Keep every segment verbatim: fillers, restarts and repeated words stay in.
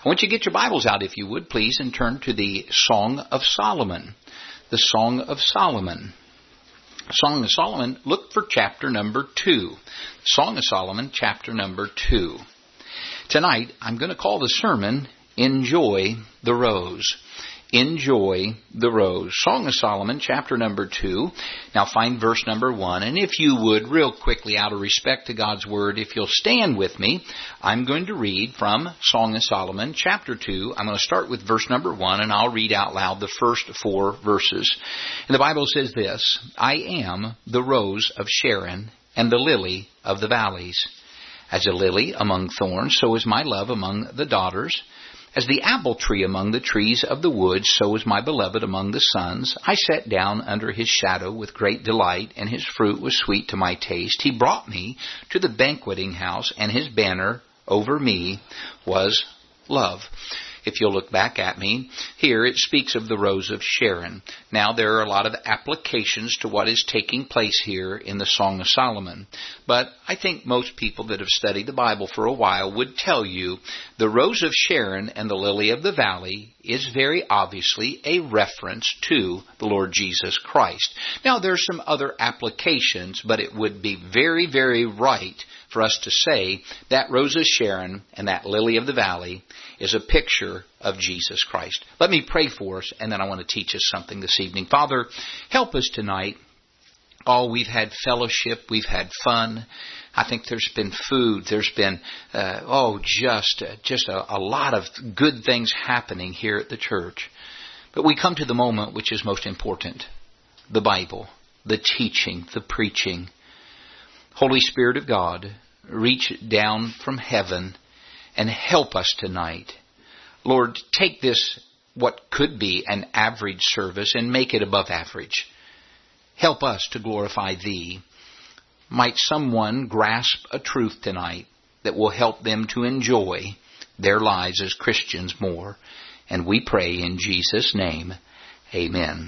I want you to get your Bibles out, if you would, please, and turn to the Song of Solomon. The Song of Solomon. Song of Solomon, look for chapter number two. Song of Solomon, chapter number two. Tonight, I'm going to call the sermon, Enjoy the Rose. Enjoy the Rose. Song of Solomon, chapter number two. Now find verse number one. And if you would, real quickly, out of respect to God's Word, if you'll stand with me, I'm going to read from Song of Solomon, chapter two. I'm going to start with verse number one, and I'll read out loud the first four verses. And the Bible says this, I am the rose of Sharon and the lily of the valleys. As a lily among thorns, so is my love among the daughters. As the apple tree among the trees of the woods, so is my beloved among the sons. I sat down under his shadow with great delight, and his fruit was sweet to my taste. He brought me to the banqueting house, and his banner over me was love. If you'll look back at me, here it speaks of the rose of Sharon. Now, there are a lot of applications to what is taking place here in the Song of Solomon. But I think most people that have studied the Bible for a while would tell you the rose of Sharon and the lily of the valley is very obviously a reference to the Lord Jesus Christ. Now, there's some other applications, but it would be very, very right for us to say that rose of Sharon and that lily of the valley is a picture of Jesus Christ. Let me pray for us, and then I want to teach us something this evening. Father, help us tonight. Oh, we've had fellowship. We've had fun. I think there's been food. There's been, uh, oh, just, uh, just a, a lot of good things happening here at the church. But we come to the moment which is most important. The Bible, the teaching, the preaching. Holy Spirit of God, reach down from heaven and help us tonight. Lord, take this, what could be an average service, and make it above average. Help us to glorify Thee. Might someone grasp a truth tonight that will help them to enjoy their lives as Christians more. And we pray in Jesus' name, amen.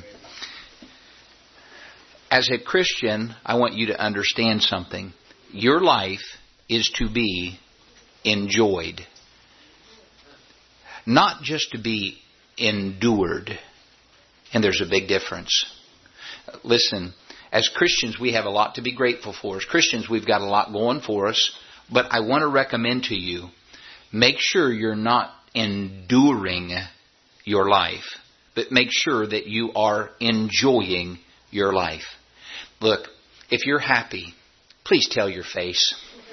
As a Christian, I want you to understand something. Your life is to be enjoyed. Not just to be endured. And there's a big difference. Listen, as Christians, we have a lot to be grateful for. As Christians, we've got a lot going for us. But I want to recommend to you, make sure you're not enduring your life, but make sure that you are enjoying your life. Look, if you're happy, please tell your face.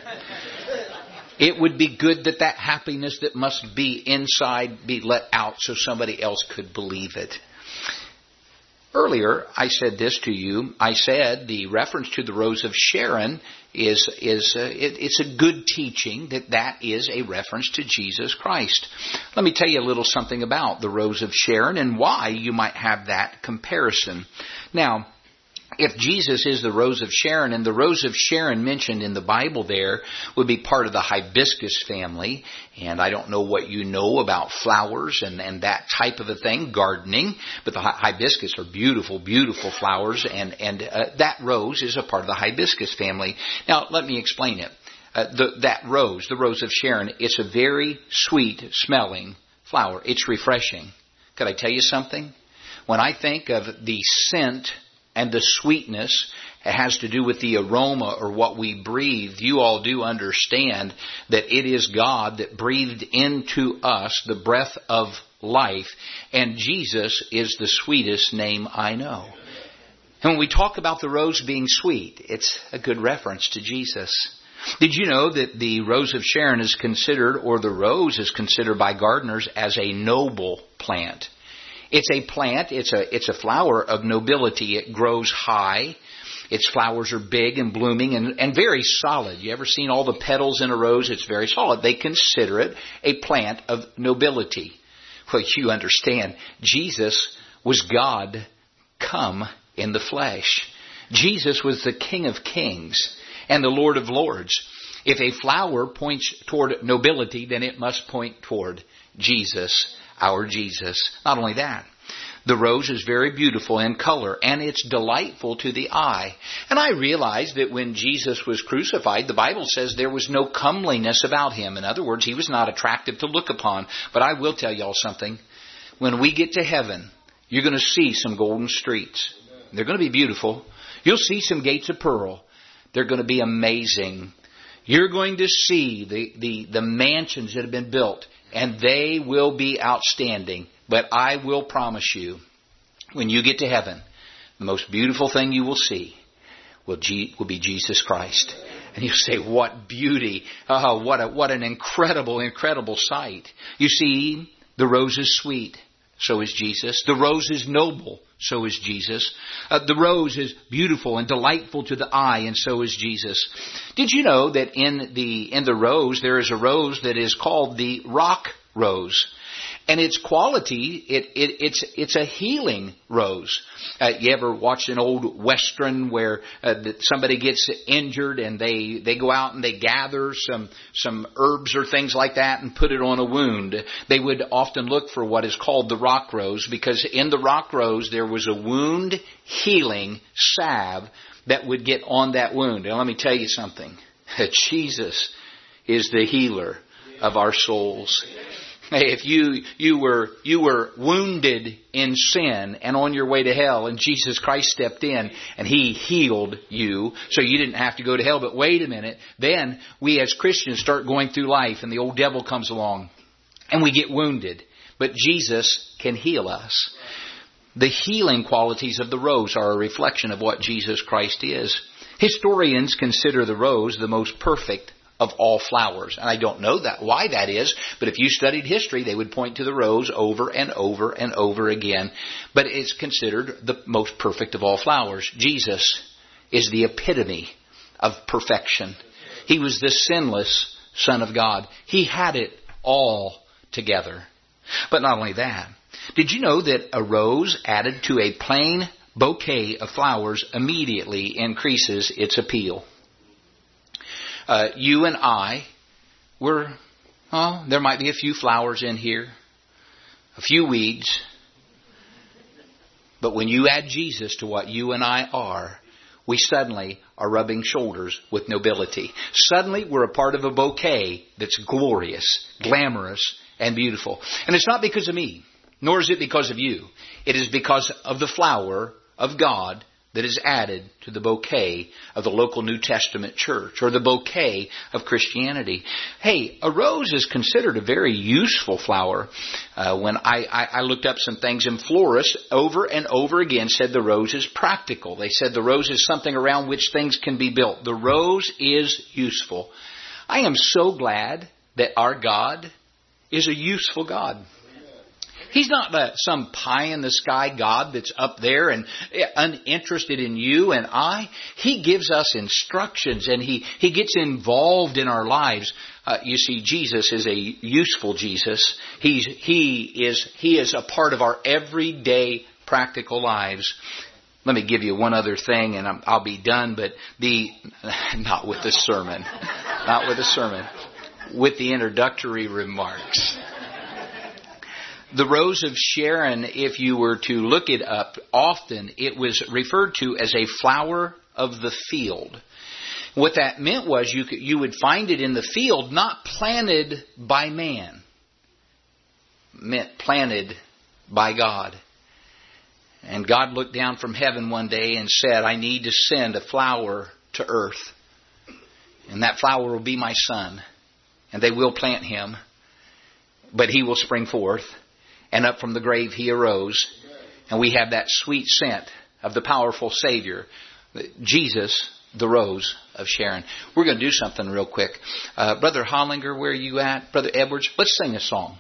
It would be good that that happiness that must be inside be let out so somebody else could believe it. Earlier, I said this to you. I said the reference to the rose of Sharon is is uh, it, it's a good teaching that that is a reference to Jesus Christ. Let me tell you a little something about the rose of Sharon and why you might have that comparison. Now, if Jesus is the rose of Sharon, and the rose of Sharon mentioned in the Bible there would be part of the hibiscus family, and I don't know what you know about flowers and, and that type of a thing, gardening, but the hibiscus are beautiful, beautiful flowers, and, and uh, that rose is a part of the hibiscus family. Now, let me explain it. Uh, the, that rose, the rose of Sharon, it's a very sweet smelling flower. It's refreshing. Could I tell you something? When I think of the scent and the sweetness, it has to do with the aroma or what we breathe. You all do understand that it is God that breathed into us the breath of life. And Jesus is the sweetest name I know. And when we talk about the rose being sweet, it's a good reference to Jesus. Did you know that the rose of Sharon is considered, or the rose is considered by gardeners as a noble plant? It's a plant, it's a it's a flower of nobility. It grows high. Its flowers are big and blooming and, and very solid. You ever seen all the petals in a rose? It's very solid. They consider it a plant of nobility. Well, you understand, Jesus was God come in the flesh. Jesus was the King of Kings and the Lord of Lords. If a flower points toward nobility, then it must point toward Jesus, our Jesus. Not only that, The rose is very beautiful in color, and it's delightful to the eye. And I realized that when Jesus was crucified, the Bible says there was no comeliness about him. In other words, he was not attractive to look upon. But I will tell y'all something. When we get to heaven, you're going to see some golden streets. They're going to be beautiful. You'll see some gates of pearl. They're going to be amazing. You're going to see the, the, the mansions that have been built, and they will be outstanding. But I will promise you, when you get to heaven, the most beautiful thing you will see will, G, will be Jesus Christ. And you'll say, what beauty. Oh, what a, what an incredible, incredible sight. You see, the rose is sweet. So is Jesus. The rose is noble. So is Jesus. Uh, the rose is beautiful and delightful to the eye, and so is Jesus. Did you know that in the in the rose there is a rose that is called the rock rose? And its quality, it, it it's it's a healing rose. Uh, you ever watched an old Western where uh, that somebody gets injured and they, they go out and they gather some some herbs or things like that and put it on a wound? They would often look for what is called the rock rose, because in the rock rose there was a wound healing salve that would get on that wound. And let me tell you something. Jesus is the healer of our souls. If you you were you were wounded in sin and on your way to hell, and Jesus Christ stepped in and He healed you, so you didn't have to go to hell. But wait a minute, then we as Christians start going through life, and the old devil comes along, and we get wounded. But Jesus can heal us. The healing qualities of the rose are a reflection of what Jesus Christ is. Historians consider the rose the most perfect of all flowers. And I don't know that why that is, but if you studied history, they would point to the rose over and over and over again. But it's considered the most perfect of all flowers. Jesus is the epitome of perfection. He was the sinless Son of God. He had it all together. But not only that, did you know that a rose added to a plain bouquet of flowers immediately increases its appeal? Uh, you and I, we're, well, there might be a few flowers in here, a few weeds. But when you add Jesus to what you and I are, we suddenly are rubbing shoulders with nobility. Suddenly we're a part of a bouquet that's glorious, glamorous, and beautiful. And it's not because of me, nor is it because of you. It is because of the flower of God that is added to the bouquet of the local New Testament church, or the bouquet of Christianity. Hey, a rose is considered a very useful flower. Uh, when I, I, I looked up some things, and florists over and over again said the rose is practical. They said the rose is something around which things can be built. The rose is useful. I am so glad that our God is a useful God. He's not uh, some pie-in-the-sky God that's up there and uninterested in you and I. He gives us instructions, and He, he gets involved in our lives. Uh, you see, Jesus is a useful Jesus. He's, he is, he is a part of our everyday practical lives. Let me give you one other thing, and I'm, I'll be done, but the, not with the sermon, not with the sermon, with the introductory remarks. The rose of Sharon, if you were to look it up, often it was referred to as a flower of the field. What that meant was you could, you would find it in the field, not planted by man. It meant planted by God. And God looked down from heaven one day and said, I need to send a flower to earth. And that flower will be my son. And they will plant him. But he will spring forth. And up from the grave he arose. And we have that sweet scent of the powerful Savior, Jesus, the rose of Sharon. We're going to do something real quick. Uh, Brother Hollinger, where are you at? Brother Edwards, let's sing a song.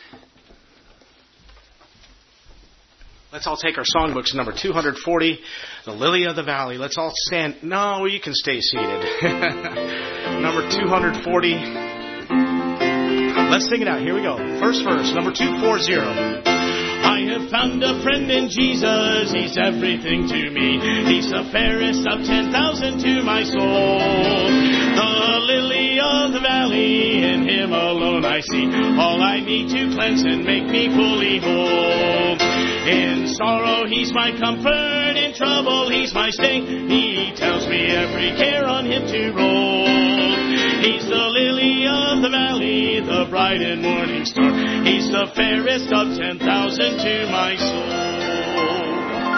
Let's all take our songbooks, number two hundred forty, The Lily of the Valley. Let's all stand. No, you can stay seated. Number two hundred forty. Let's sing it out. Here we go. First verse, number two forty. I have found a friend in Jesus. He's everything to me. He's the fairest of ten thousand to my soul. The lily of the valley, in Him alone I see all I need to cleanse and make me fully whole. In sorrow, He's my comfort. In trouble, He's my stay. He tells me every care on Him to roll. He's the lily of the valley, the bright and morning star. He's the fairest of ten thousand to my soul.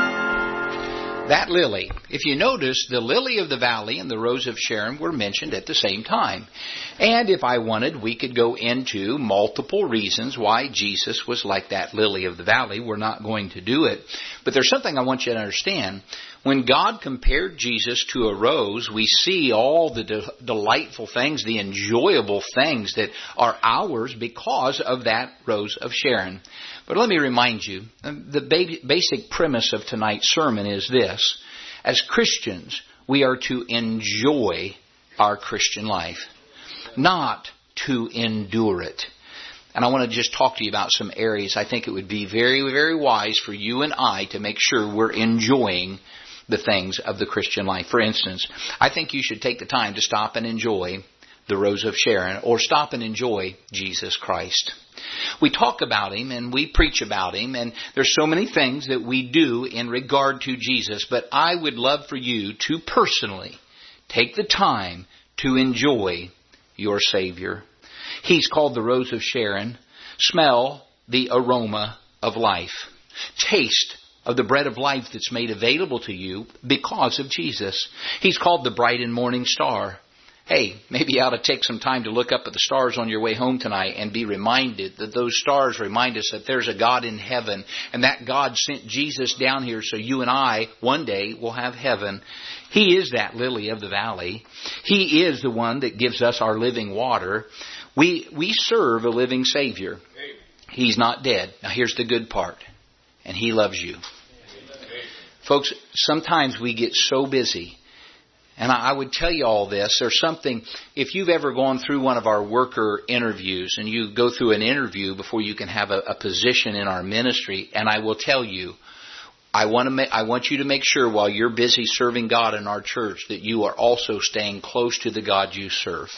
That lily. If you notice, the lily of the valley and the rose of Sharon were mentioned at the same time. And if I wanted, we could go into multiple reasons why Jesus was like that lily of the valley. We're not going to do it. But there's something I want you to understand. When God compared Jesus to a rose, we see all the de- delightful things, the enjoyable things that are ours because of that rose of Sharon. But let me remind you, the ba- basic premise of tonight's sermon is this. As Christians, we are to enjoy our Christian life, not to endure it. And I want to just talk to you about some areas I think it would be very, very wise for you and I to make sure we're enjoying the things of the Christian life. For instance, I think you should take the time to stop and enjoy the rose of Sharon, or stop and enjoy Jesus Christ. We talk about Him and we preach about Him, and there's so many things that we do in regard to Jesus, but I would love for you to personally take the time to enjoy your Savior. He's called the rose of Sharon. Smell the aroma of life. Taste of the bread of life that's made available to you because of Jesus. He's called the bright and morning star. Hey, maybe you ought to take some time to look up at the stars on your way home tonight and be reminded that those stars remind us that there's a God in heaven, and that God sent Jesus down here so you and I one day will have heaven. He is that lily of the valley. He is the one that gives us our living water. We, we serve a living Savior. He's not dead. Now here's the good part. And He loves you. Folks, sometimes we get so busy. And I would tell you all this. There's something, if you've ever gone through one of our worker interviews, and you go through an interview before you can have a, a position in our ministry, and I will tell you, I want to make, I want you to make sure while you're busy serving God in our church that you are also staying close to the God you serve.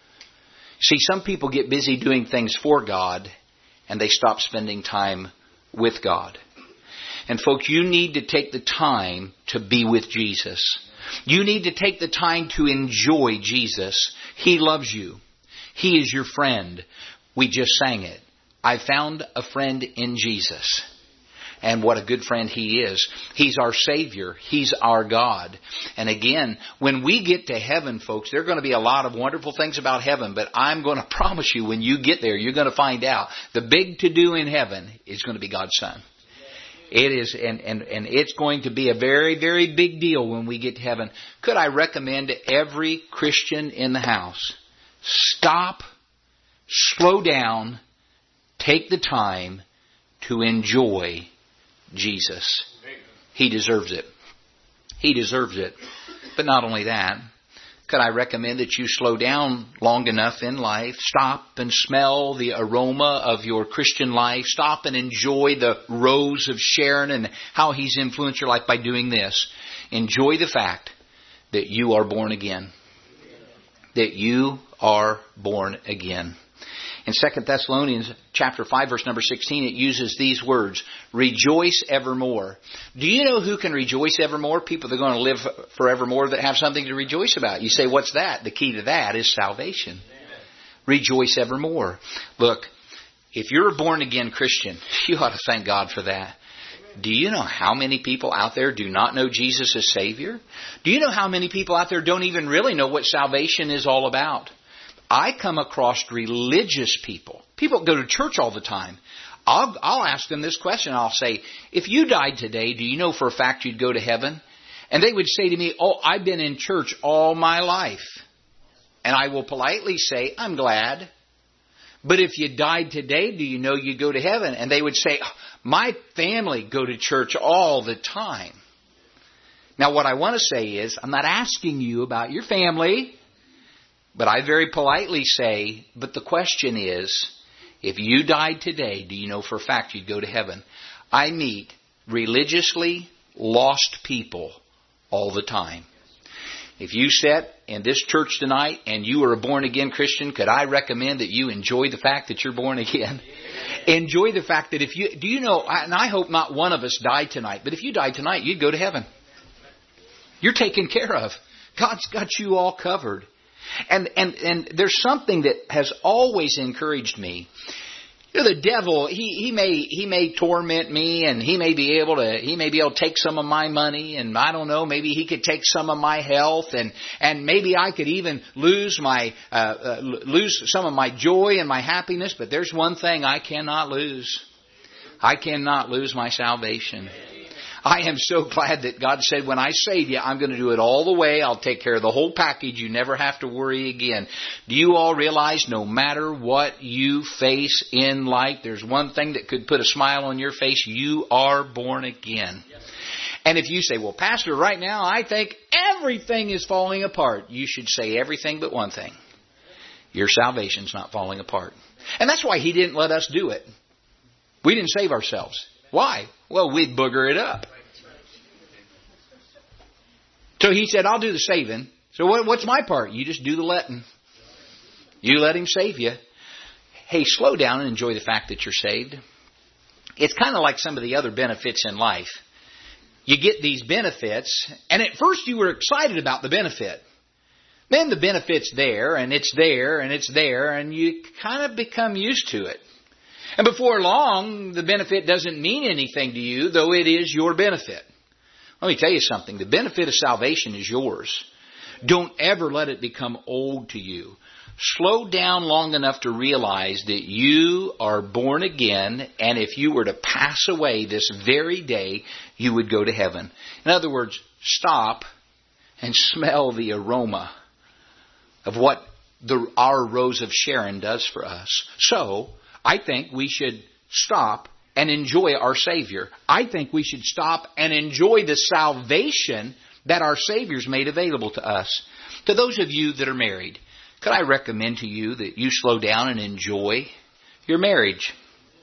See, some people get busy doing things for God, and they stop spending time with God. And folks, you need to take the time to be with Jesus. You need to take the time to enjoy Jesus. He loves you. He is your friend. We just sang it. I found a friend in Jesus. And what a good friend He is. He's our Savior. He's our God. And again, when we get to heaven, folks, there are going to be a lot of wonderful things about heaven. But I'm going to promise you, when you get there, you're going to find out the big to-do in heaven is going to be God's Son. It is, and, and, and it's going to be a very, very big deal when we get to heaven. Could I recommend to every Christian in the house, stop, slow down, take the time to enjoy Jesus. He deserves it. He deserves it. But not only that, could I recommend that you slow down long enough in life, stop and smell the aroma of your Christian life, stop and enjoy the rose of Sharon and how He's influenced your life by doing this. Enjoy the fact that you are born again. That you are born again. In Second Thessalonians chapter five, verse number sixteen, it uses these words, rejoice evermore. Do you know who can rejoice evermore? People that are going to live forevermore that have something to rejoice about. You say, what's that? The key to that is salvation. Amen. Rejoice evermore. Look, if you're a born-again Christian, you ought to thank God for that. Do you know how many people out there do not know Jesus as Savior? Do you know how many people out there don't even really know what salvation is all about? I come across religious people. People go to church all the time. I'll, I'll ask them this question. I'll say, if you died today, do you know for a fact you'd go to heaven? And they would say to me, oh, I've been in church all my life. And I will politely say, I'm glad. But if you died today, do you know you'd go to heaven? And they would say, my family go to church all the time. Now, what I want to say is, I'm not asking you about your family. But I very politely say, but the question is, if you died today, do you know for a fact you'd go to heaven? I meet religiously lost people all the time. If you sat in this church tonight and you are a born-again Christian, could I recommend that you enjoy the fact that you're born again? Enjoy the fact that if you, do you know, and I hope not one of us died tonight, but if you died tonight, you'd go to heaven. You're taken care of. God's got you all covered. And, and, and there's something that has always encouraged me. You know, the devil, he, he may, he may torment me, and he may be able to, he may be able to take some of my money, and I don't know, maybe he could take some of my health, and, and maybe I could even lose my, uh, uh, lose some of my joy and my happiness, but there's one thing I cannot lose. I cannot lose my salvation. I am so glad that God said, when I save you, I'm going to do it all the way. I'll take care of the whole package. You never have to worry again. Do you all realize no matter what you face in life, there's one thing that could put a smile on your face. You are born again. And if you say, well, Pastor, right now I think everything is falling apart, you should say everything but one thing. Your salvation's not falling apart. And that's why He didn't let us do it. We didn't save ourselves. Why? Well, we'd booger it up. So He said, I'll do the saving. So what, what's my part? You just do the letting. You let Him save you. Hey, slow down and enjoy the fact that you're saved. It's kind of like some of the other benefits in life. You get these benefits, and at first you were excited about the benefit. Then the benefit's there, and it's there, and it's there, and you kind of become used to it. And before long, the benefit doesn't mean anything to you, though it is your benefit. Let me tell you something. The benefit of salvation is yours. Don't ever let it become old to you. Slow down long enough to realize that you are born again, and if you were to pass away this very day, you would go to heaven. In other words, stop and smell the aroma of what the, our Rose of Sharon does for us. So, I think we should stop and enjoy our Savior. I think we should stop and enjoy the salvation that our Savior's made available to us. To those of you that are married, could I recommend to you that you slow down and enjoy your marriage?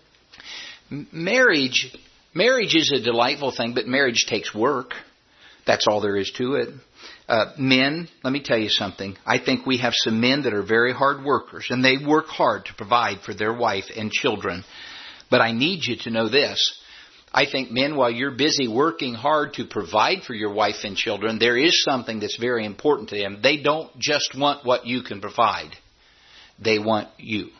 Marriage, marriage is a delightful thing, but marriage takes work. That's all there is to it. Uh, men, let me tell you something. I think we have some men that are very hard workers, and they work hard to provide for their wife and children. But I need you to know this. I think, men, while you're busy working hard to provide for your wife and children, there is something that's very important to them. They don't just want what you can provide. They want you.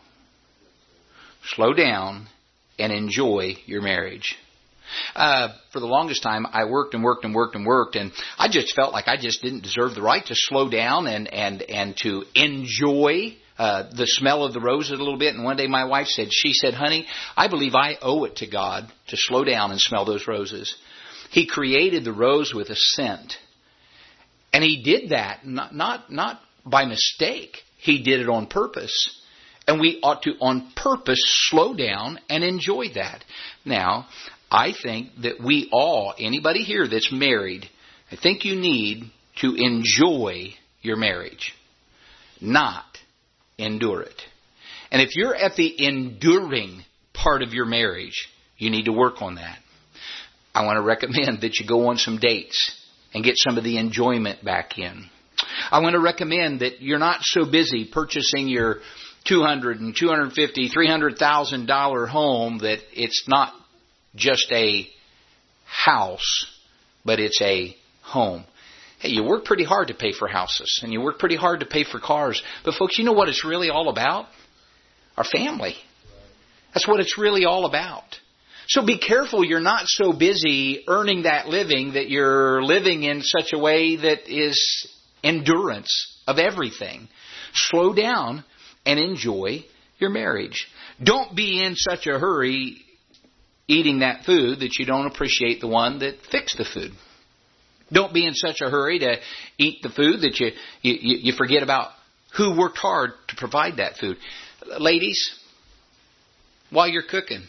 Slow down and enjoy your marriage. Uh, for the longest time, I worked and worked and worked and worked, and I just felt like I just didn't deserve the right to slow down and, and, and to enjoy uh, the smell of the roses a little bit. And one day my wife said, she said, honey, I believe I owe it to God to slow down and smell those roses. He created the rose with a scent. And He did that not, not, not by mistake. He did it on purpose. And we ought to, on purpose, slow down and enjoy that. Now, I think that we all, anybody here that's married, I think you need to enjoy your marriage, not endure it. And if you're at the enduring part of your marriage, you need to work on that. I want to recommend that you go on some dates and get some of the enjoyment back in. I want to recommend that you're not so busy purchasing your two hundred thousand dollars and two hundred fifty thousand dollars, three hundred thousand dollars home that it's not just a house, but it's a home. Hey, you work pretty hard to pay for houses, and you work pretty hard to pay for cars. But folks, you know what it's really all about? Our family. That's what it's really all about. So be careful you're not so busy earning that living that you're living in such a way that is endurance of everything. Slow down and enjoy your marriage. Don't be in such a hurry eating that food that you don't appreciate the one that fixed the food. Don't be in such a hurry to eat the food that you, you, you forget about who worked hard to provide that food. Ladies, while you're cooking,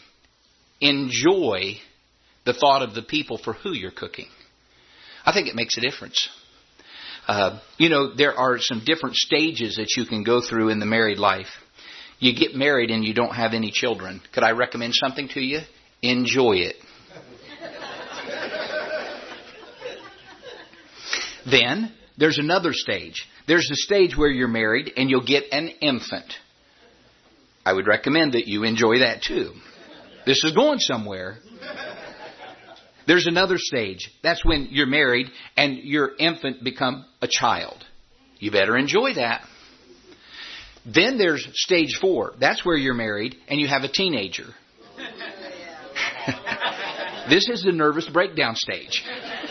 enjoy the thought of the people for who you're cooking. I think it makes a difference. Uh, you know, there are some different stages that you can go through in the married life. You get married and you don't have any children. Could I recommend something to you? Enjoy it. Then there's another stage. There's the stage where you're married and you'll get an infant. I would recommend that you enjoy that too. This is going somewhere. There's another stage. That's when you're married and your infant become a child. You better enjoy that. Then there's stage four. That's where you're married and you have a teenager. This is the nervous breakdown stage.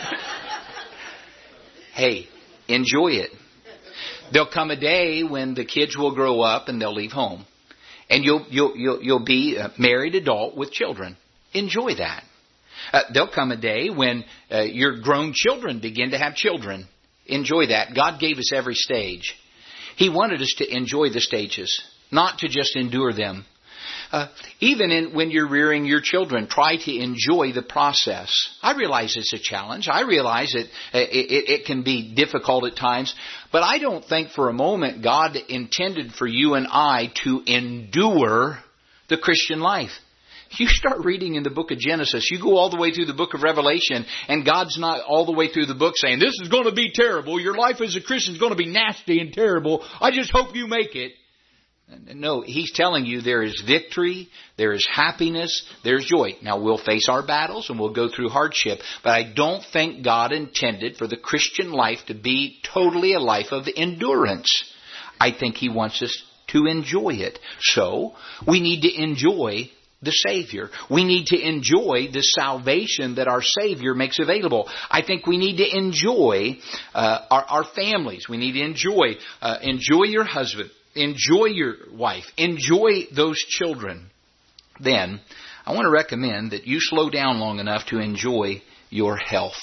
Hey, enjoy it. There'll come a day when the kids will grow up and they'll leave home. And you'll you'll you'll, you'll be a married adult with children. Enjoy that. Uh, there'll come a day when uh, your grown children begin to have children. Enjoy that. God gave us every stage. He wanted us to enjoy the stages, not to just endure them. Uh, even in, when you're rearing your children, try to enjoy the process. I realize it's a challenge. I realize that it, it, it can be difficult at times. But I don't think for a moment God intended for you and I to endure the Christian life. You start reading in the book of Genesis, you go all the way through the book of Revelation, and God's not all the way through the book saying, this is going to be terrible. Your life as a Christian is going to be nasty and terrible. I just hope you make it. No, He's telling you there is victory, there is happiness, there's joy. Now, we'll face our battles and we'll go through hardship, but I don't think God intended for the Christian life to be totally a life of endurance. I think He wants us to enjoy it. So, we need to enjoy the Savior. We need to enjoy the salvation that our Savior makes available. I think we need to enjoy uh, our, our families. We need to enjoy, uh, enjoy your husband. Enjoy your wife. Enjoy those children. Then, I want to recommend that you slow down long enough to enjoy your health.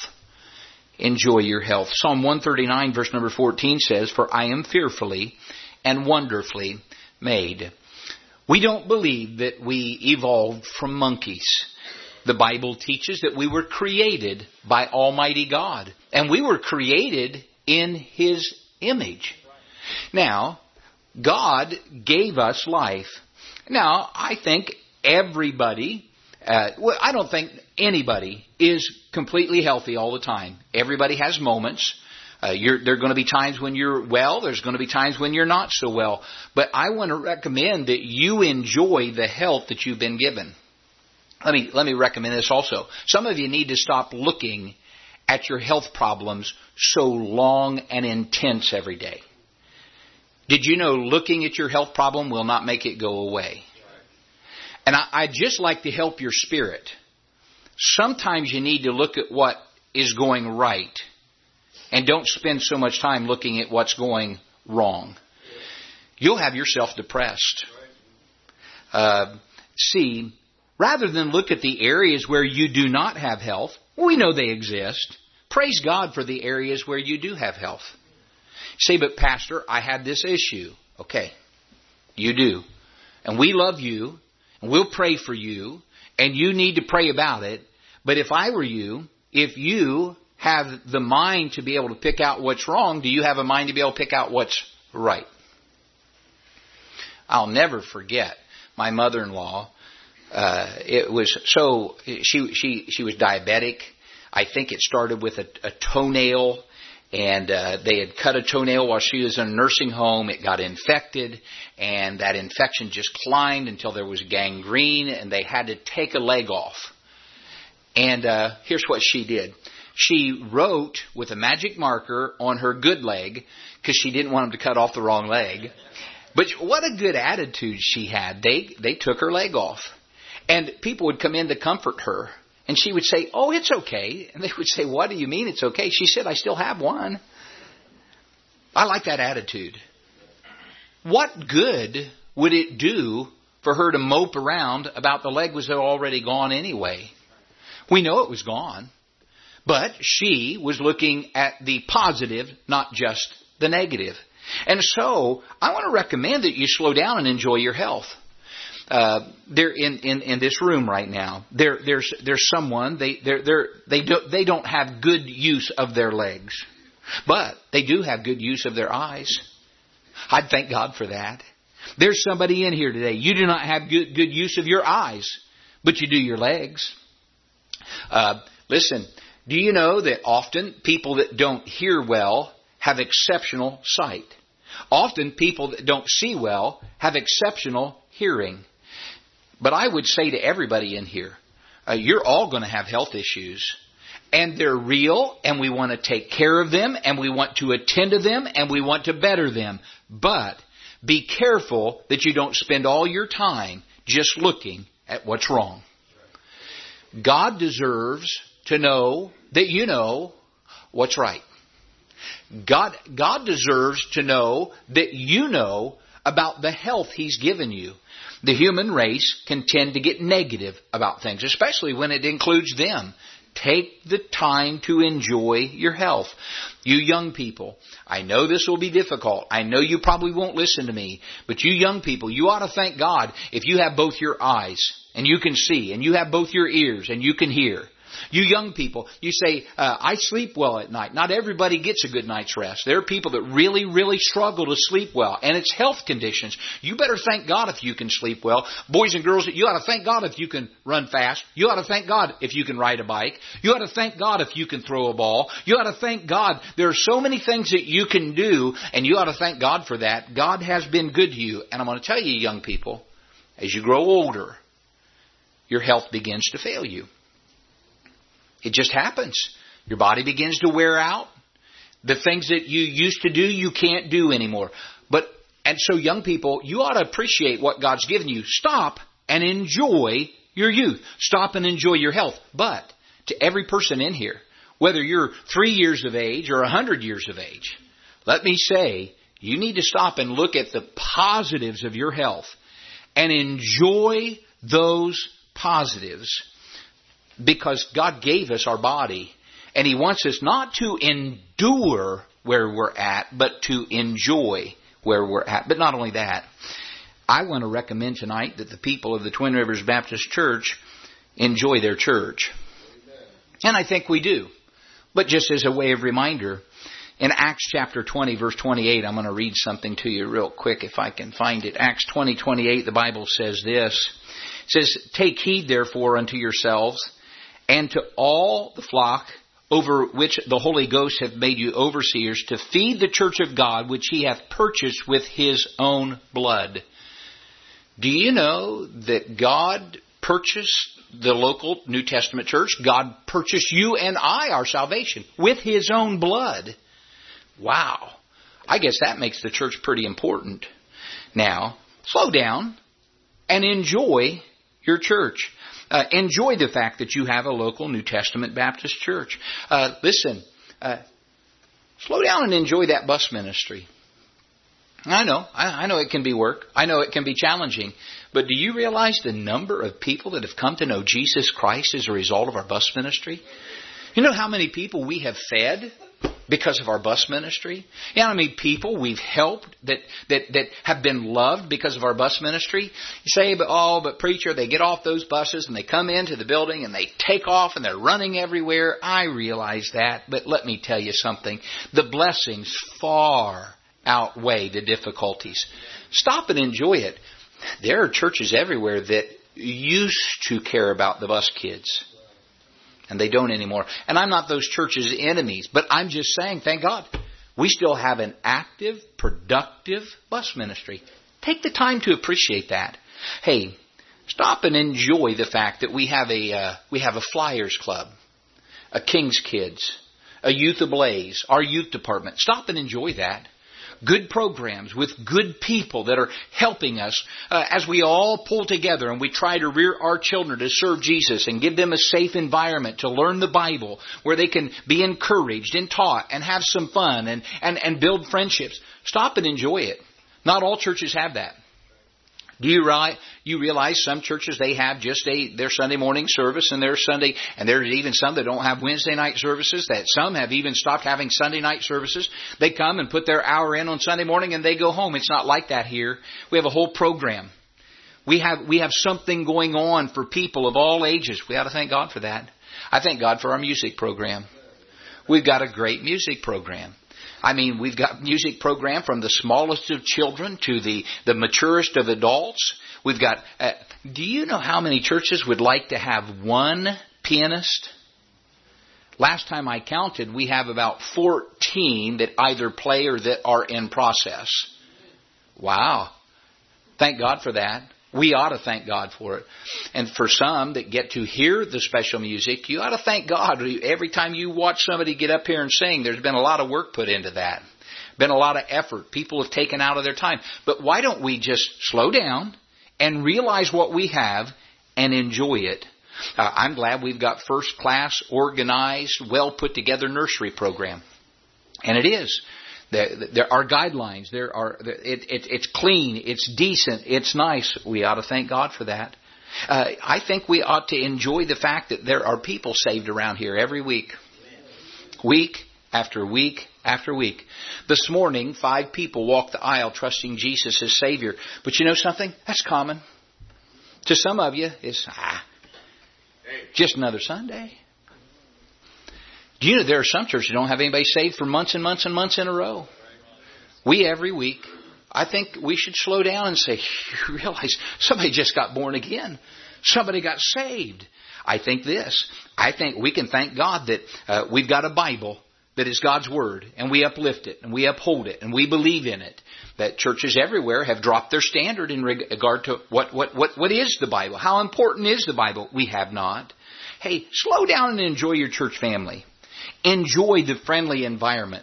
Enjoy your health. Psalm one thirty-nine verse number fourteen says, for I am fearfully and wonderfully made. We don't believe that we evolved from monkeys. The Bible teaches that we were created by Almighty God. And we were created in His image. Now, God gave us life. Now, I think everybody, uh, well, I don't think anybody is completely healthy all the time. Everybody has moments. Uh, you're, there are going to be times when you're well. There's going to be times when you're not so well. But I want to recommend that you enjoy the health that you've been given. Let me, let me recommend this also. Some of you need to stop looking at your health problems so long and intense every day. Did you know looking at your health problem will not make it go away? And I, I'd just like to help your spirit. Sometimes you need to look at what is going right and don't spend so much time looking at what's going wrong. You'll have yourself depressed. Uh, see, rather than look at the areas where you do not have health, we know they exist. Praise God for the areas where you do have health. Say, but Pastor, I had this issue. Okay, you do. And we love you, and we'll pray for you, and you need to pray about it. But if I were you, if you have the mind to be able to pick out what's wrong, do you have a mind to be able to pick out what's right? I'll never forget my mother-in-law. Uh, it was so, she, she, she was diabetic. I think it started with a, a toenail. And uh, they had cut a toenail while she was in a nursing home. It got infected, and that infection just climbed until there was gangrene, and they had to take a leg off. And uh, here's what she did. She wrote with a magic marker on her good leg, because she didn't want them to cut off the wrong leg. But what a good attitude she had. They, they took her leg off. And people would come in to comfort her. And she would say, oh, it's okay. And they would say, what do you mean it's okay? She said, I still have one. I like that attitude. What good would it do for her to mope around about the leg was already gone anyway? We know it was gone. But she was looking at the positive, not just the negative. And so I want to recommend that you slow down and enjoy your health. Uh, they're in, in, in this room right now. There, there's, there's someone, they, they're, they're, they don't, they don't have good use of their legs, but they do have good use of their eyes. I'd thank God for that. There's somebody in here today. You do not have good, good use of your eyes, but you do your legs. Uh, listen, do you know that often people that don't hear well have exceptional sight? Often people that don't see well have exceptional hearing. But I would say to everybody in here, uh, you're all going to have health issues. And they're real, and we want to take care of them, and we want to attend to them, and we want to better them. But be careful that you don't spend all your time just looking at what's wrong. God deserves to know that you know what's right. God, God deserves to know that you know about the health He's given you. The human race can tend to get negative about things, especially when it includes them. Take the time to enjoy your health. You young people, I know this will be difficult. I know you probably won't listen to me. But you young people, you ought to thank God if you have both your eyes and you can see, and you have both your ears and you can hear. You young people, you say, uh, I sleep well at night. Not everybody gets a good night's rest. There are people that really, really struggle to sleep well. And it's health conditions. You better thank God if you can sleep well. Boys and girls, you ought to thank God if you can run fast. You ought to thank God if you can ride a bike. You ought to thank God if you can throw a ball. You ought to thank God. There are so many things that you can do, and you ought to thank God for that. God has been good to you. And I'm going to tell you, young people, as you grow older, your health begins to fail you. It just happens. Your body begins to wear out. The things that you used to do, you can't do anymore. But, and so young people, you ought to appreciate what God's given you. Stop and enjoy your youth. Stop and enjoy your health. But to every person in here, whether you're three years of age or a hundred years of age, let me say, you need to stop and look at the positives of your health and enjoy those positives. Because God gave us our body, and He wants us not to endure where we're at, but to enjoy where we're at. But not only that, I want to recommend tonight that the people of the Twin Rivers Baptist Church enjoy their church. And I think we do. But just as a way of reminder, in Acts chapter twenty, verse twenty-eight, I'm going to read something to you real quick if I can find it. Acts twenty, twenty-eight, the Bible says this. It says, "Take heed therefore unto yourselves, and to all the flock over which the Holy Ghost hath made you overseers, to feed the church of God, which He hath purchased with His own blood." Do you know that God purchased the local New Testament church? God purchased you and I, our salvation, with His own blood. Wow. I guess that makes the church pretty important. Now, slow down and enjoy your church. Uh, enjoy the fact that you have a local New Testament Baptist church. Uh, listen, uh, slow down and enjoy that bus ministry. I know, I, I know it can be work. I know it can be challenging. But do you realize the number of people that have come to know Jesus Christ as a result of our bus ministry? You know how many people we have fed because of our bus ministry? You know how many people we've helped that, that, that have been loved because of our bus ministry? You say, but oh, but preacher, they get off those buses and they come into the building and they take off and they're running everywhere. I realize that, but let me tell you something. The blessings far outweigh the difficulties. Stop and enjoy it. There are churches everywhere that used to care about the bus kids. And they don't anymore. And I'm not those churches' enemies. But I'm just saying, thank God, we still have an active, productive bus ministry. Take the time to appreciate that. Hey, stop and enjoy the fact that we have a uh, we have a Flyers Club, a King's Kids, a Youth Ablaze, our youth department. Stop and enjoy that. Good programs with good people that are helping us uh, as we all pull together and we try to rear our children to serve Jesus and give them a safe environment to learn the Bible where they can be encouraged and taught and have some fun and, and, and build friendships. Stop and enjoy it. Not all churches have that. Do you realize, you realize some churches, they have just a their Sunday morning service and their Sunday, and there's even some that don't have Wednesday night services, that some have even stopped having Sunday night services. They come and put their hour in on Sunday morning and they go home. It's not like that here. We have a whole program. We have, we have something going on for people of all ages. We ought to thank God for that. I thank God for our music program. We've got a great music program. I mean, we've got music program from the smallest of children to the, the maturest of adults. We've got, uh, do you know how many churches would like to have one pianist? Last time I counted, we have about fourteen that either play or that are in process. Wow. Thank God for that. We ought to thank God for it. And for some that get to hear the special music, you ought to thank God. Every time you watch somebody get up here and sing, there's been a lot of work put into that. Been a lot of effort. People have taken out of their time. But why don't we just slow down and realize what we have and enjoy it? Uh, I'm glad we've got first class, organized, well put together nursery program. And it is. There, there are guidelines. There are. It, it, it's clean. It's decent. It's nice. We ought to thank God for that. Uh, I think we ought to enjoy the fact that there are people saved around here every week, week after week after week. This morning, five people walked the aisle trusting Jesus as Savior. But you know something? That's common. To some of you, it's ah, just another Sunday. Do you know there are some churches that don't have anybody saved for months and months and months in a row? We every week. I think we should slow down and say, you realize somebody just got born again. Somebody got saved. I think this. I think we can thank God that uh, we've got a Bible that is God's Word, and we uplift it, and we uphold it, and we believe in it. That churches everywhere have dropped their standard in regard to what, what, what, what is the Bible? How important is the Bible? We have not. Hey, slow down and enjoy your church family. Enjoy the friendly environment.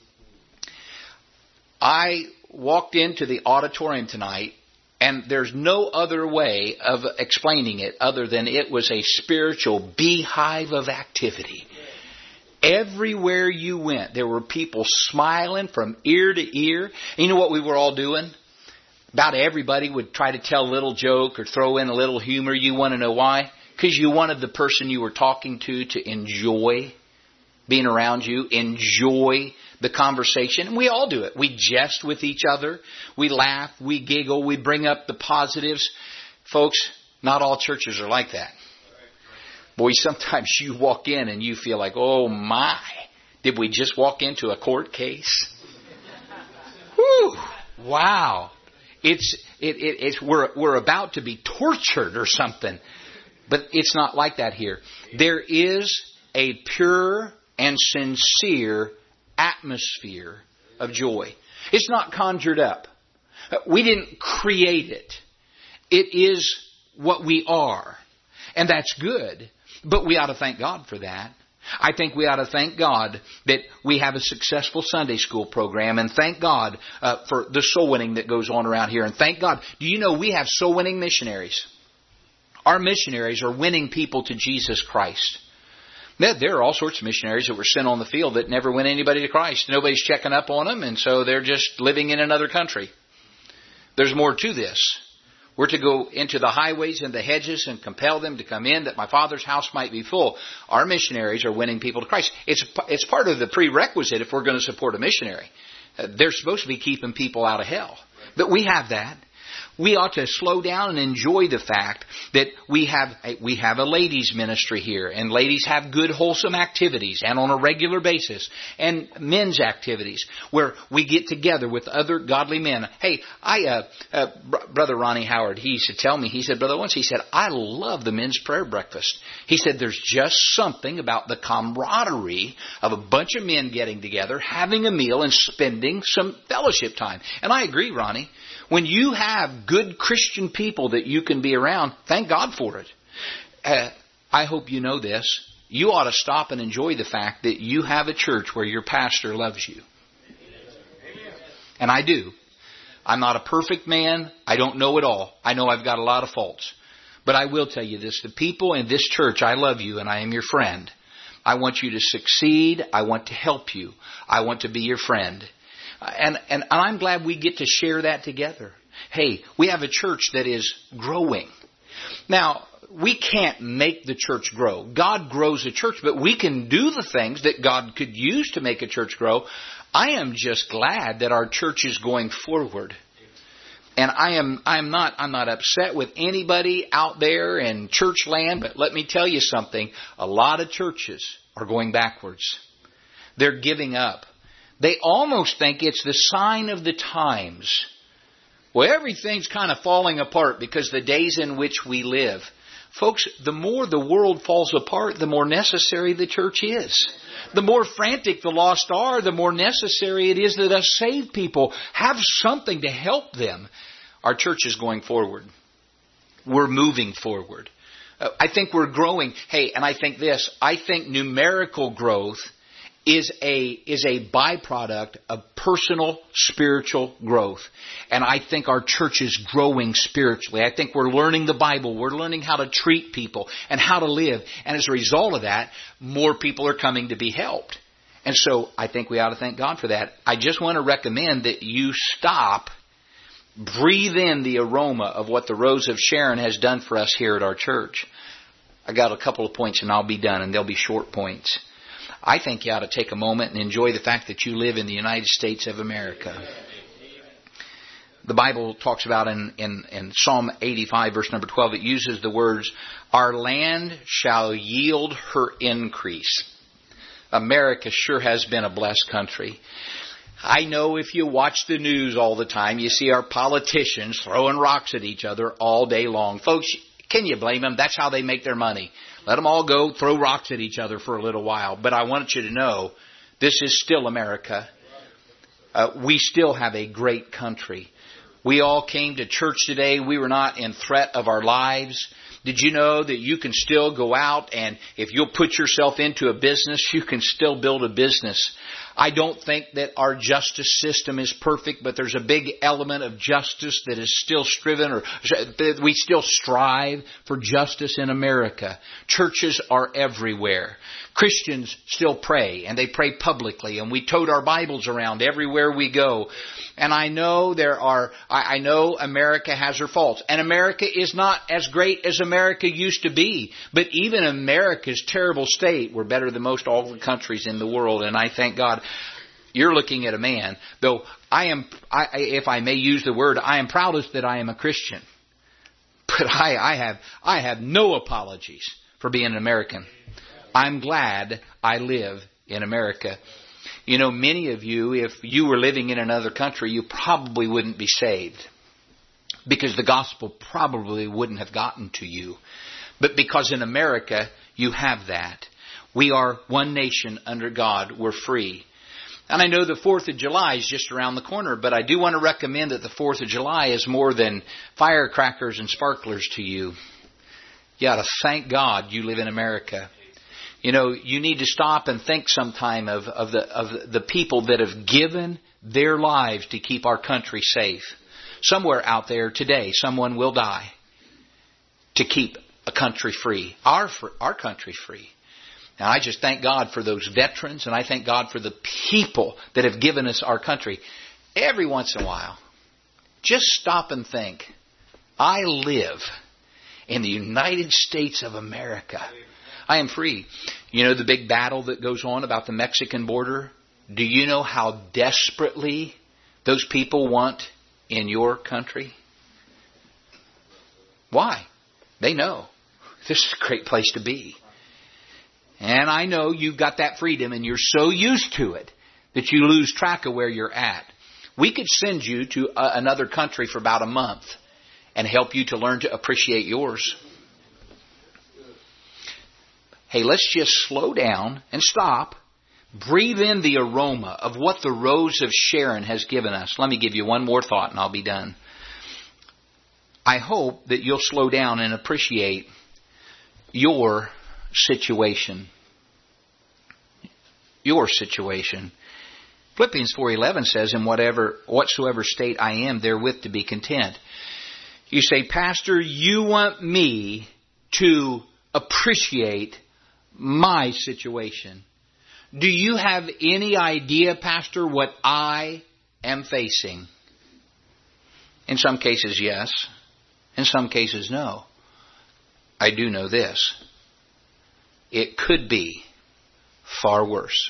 I walked into the auditorium tonight, and there's no other way of explaining it other than it was a spiritual beehive of activity. Everywhere you went, there were people smiling from ear to ear. And you know what we were all doing? About everybody would try to tell a little joke or throw in a little humor. You want to know why? Because you wanted the person you were talking to to enjoy being around you, enjoy the conversation. And we all do it. We jest with each other. We laugh. We giggle. We bring up the positives. Folks, not all churches are like that. Boy, sometimes you walk in and you feel like, oh my, did we just walk into a court case? Whew, wow. It's, it, it, it's, we're, we're about to be tortured or something. But it's not like that here. There is a pure and sincere atmosphere of joy. It's not conjured up. We didn't create it. It is what we are. And that's good. But we ought to thank God for that. I think we ought to thank God that we have a successful Sunday school program, and thank God uh, for the soul winning that goes on around here. And thank God. Do you know we have soul winning missionaries? Our missionaries are winning people to Jesus Christ. There are all sorts of missionaries that were sent on the field that never win anybody to Christ. Nobody's checking up on them, and so they're just living in another country. There's more to this. We're to go into the highways and the hedges and compel them to come in that my Father's house might be full. Our missionaries are winning people to Christ. It's, it's part of the prerequisite if we're going to support a missionary. Uh, they're supposed to be keeping people out of hell. But we have that. We ought to slow down and enjoy the fact that we have a, we have a ladies ministry here, and ladies have good wholesome activities and on a regular basis, and men's activities where we get together with other godly men. Hey, I uh, uh, Br- Brother Ronnie Howard, he used to tell me, he said, Brother Owens, he said, I love the men's prayer breakfast. He said, there's just something about the camaraderie of a bunch of men getting together, having a meal, and spending some fellowship time. And I agree, Ronnie. When you have good Christian people that you can be around, thank God for it. Uh, I hope you know this. You ought to stop and enjoy the fact that you have a church where your pastor loves you. And I do. I'm not a perfect man. I don't know it all. I know I've got a lot of faults. But I will tell you this. The people in this church, I love you and I am your friend. I want you to succeed. I want to help you. I want to be your friend. And, and I'm glad we get to share that together. Hey, we have a church that is growing. Now, we can't make the church grow. God grows a church, but we can do the things that God could use to make a church grow. I am just glad that our church is going forward. And I am I'm not I'm not upset with anybody out there in church land, but let me tell you something. A lot of churches are going backwards. They're giving up. They almost think it's the sign of the times. Well, everything's kind of falling apart because the days in which we live. Folks, the more the world falls apart, the more necessary the church is. The more frantic the lost are, the more necessary it is that us saved people have something to help them. Our church is going forward. we're moving forward. Uh, I think we're growing. Hey, and I think this, I think numerical growth is a is a byproduct of personal spiritual growth. And I think our church is growing spiritually. I think we're learning the Bible. We're learning how to treat people and how to live. And as a result of that, more people are coming to be helped. And so I think we ought to thank God for that. I just want to recommend that you stop, breathe in the aroma of what the Rose of Sharon has done for us here at our church. I got a couple of points and I'll be done, and they'll be short points. I think you ought to take a moment and enjoy the fact that you live in the United States of America. The Bible talks about in, in, in Psalm eighty-five, verse number twelve, it uses the words, our land shall yield her increase. America sure has been a blessed country. I know if you watch the news all the time, you see our politicians throwing rocks at each other all day long. Folks, can you blame them? That's how they make their money. Let them all go throw rocks at each other for a little while. But I want you to know, this is still America. Uh, we still have a great country. We all came to church today. We were not in threat of our lives. Did you know that you can still go out and if you'll put yourself into a business, you can still build a business? I don't think that our justice system is perfect, but there's a big element of justice that is still striven, or that we still strive for justice in America. Churches are everywhere. Christians still pray, and they pray publicly, and we tote our Bibles around everywhere we go. And I know there are, I know America has her faults. And America is not as great as America used to be. But even America's terrible state, we're better than most all the countries in the world. And I thank God. You're looking at a man, though I am, I, if I may use the word, I am proudest that I am a Christian. But I, I have, I have no apologies for being an American. I'm glad I live in America. You know, many of you, if you were living in another country, you probably wouldn't be saved. Because the gospel probably wouldn't have gotten to you. But because in America, you have that. We are one nation under God. We're free. And I know the fourth of July is just around the corner, but I do want to recommend that the fourth of July is more than firecrackers and sparklers to you. You ought to thank God you live in America. You know, you need to stop and think sometime of, of the of the people that have given their lives to keep our country safe. Somewhere out there today, someone will die to keep a country free, our our country free. And I just thank God for those veterans, and I thank God for the people that have given us our country. Every once in a while, just stop and think, I live in the United States of America. I am free. You know the big battle that goes on about the Mexican border? Do you know how desperately those people want in your country? Why? They know this is a great place to be. And I know you've got that freedom and you're so used to it that you lose track of where you're at. We could send you to a, another country for about a month and help you to learn to appreciate yours. Hey, let's just slow down and stop. Breathe in the aroma of what the Rose of Sharon has given us. Let me give you one more thought and I'll be done. I hope that you'll slow down and appreciate your situation. Your situation. Philippians four eleven says, in whatever, whatsoever state I am, therewith to be content. You say, Pastor, you want me to appreciate my situation. Do you have any idea, Pastor, what I am facing? In some cases, yes. In some cases, no. I do know this. It could be far worse.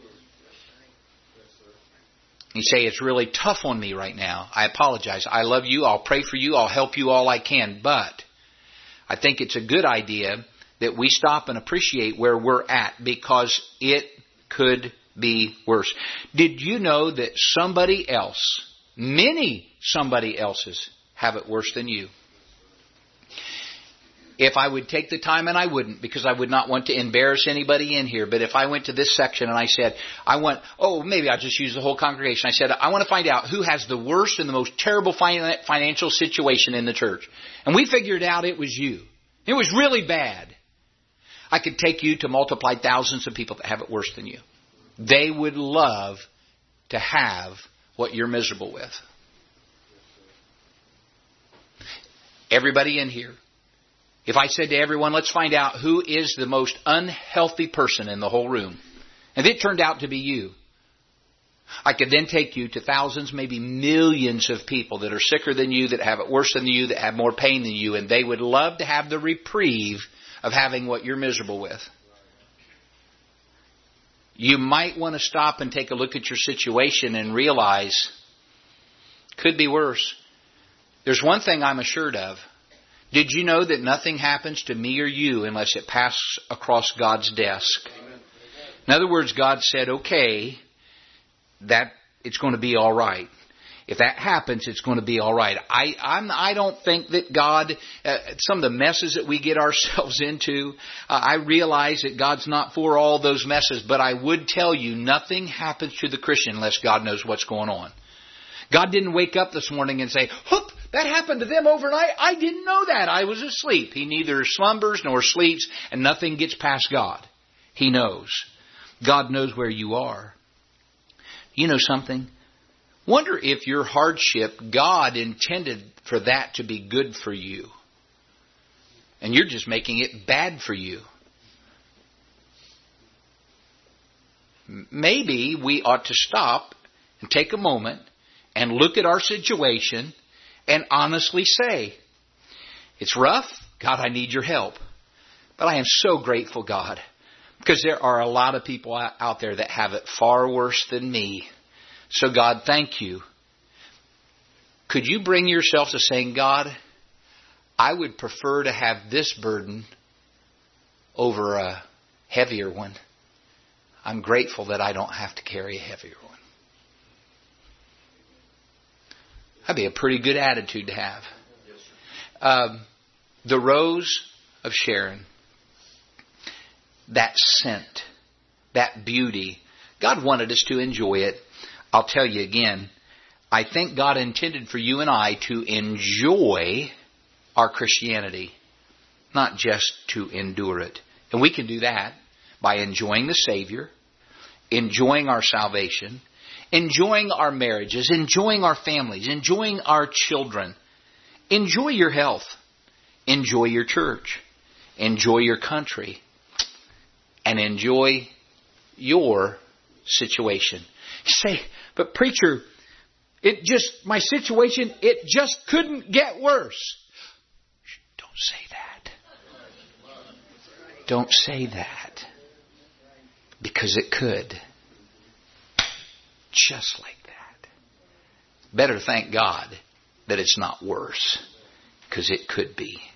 You say, it's really tough on me right now. I apologize. I love you. I'll pray for you. I'll help you all I can. But I think it's a good idea that we stop and appreciate where we're at, because it could be worse. Did you know that somebody else, many somebody else's, have it worse than you? if I would take the time, and I wouldn't because I would not want to embarrass anybody in here, but if I went to this section and I said, I want, oh, maybe I'll just use the whole congregation. I said, I want to find out who has the worst and the most terrible financial situation in the church. And we figured out it was you. It was really bad. I could take you to multiply thousands of people that have it worse than you. They would love to have what you're miserable with. Everybody in here, if I said to everyone, let's find out who is the most unhealthy person in the whole room, and it turned out to be you, I could then take you to thousands, maybe millions of people that are sicker than you, that have it worse than you, that have more pain than you, and they would love to have the reprieve of having what you're miserable with. You might want to stop and take a look at your situation and realize it could be worse. There's one thing I'm assured of. Did you know that nothing happens to me or you unless it passes across God's desk? In other words, God said, okay, that it's going to be all right. If that happens, it's going to be all right. I I'm, I don't think that God, uh, some of the messes that we get ourselves into, uh, I realize that God's not for all those messes, but I would tell you nothing happens to the Christian unless God knows what's going on. God didn't wake up this morning and say, whoop, that happened to them overnight. I didn't know that. I was asleep. He neither slumbers nor sleeps, and nothing gets past God. He knows. God knows where you are. You know something? Wonder if your hardship, God intended for that to be good for you. And you're just making it bad for you. Maybe we ought to stop and take a moment and look at our situation and honestly say, it's rough. God, I need your help. But I am so grateful, God, because there are a lot of people out there that have it far worse than me. So God, thank you. Could you bring yourself to saying, God, I would prefer to have this burden over a heavier one. I'm grateful that I don't have to carry a heavier one. That'd be a pretty good attitude to have. Um, the rose of Sharon, that scent, that beauty, God wanted us to enjoy it. I'll tell you again, I think God intended for you and I to enjoy our Christianity, not just to endure it. And we can do that by enjoying the Savior, enjoying our salvation, enjoying our marriages, enjoying our families, enjoying our children. Enjoy your health. Enjoy your church. Enjoy your country. And enjoy your situation. You say, but preacher, it just, my situation, it just couldn't get worse. Don't say that. Don't say that. Because it could. Just like that. Better thank God that it's not worse. Because it could be.